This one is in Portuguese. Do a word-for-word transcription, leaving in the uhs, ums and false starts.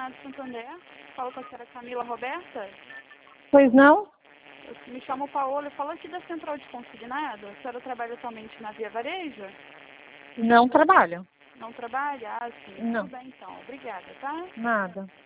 Consignado Santander. Fala com a senhora Camila Roberta. Pois não? Eu me chamo Paola, eu falo aqui da Central de Consignado. A senhora trabalha atualmente na Via Varejo? Não trabalho. Não trabalha? Ah, sim. Não. Tudo bem então. Obrigada, tá? Nada.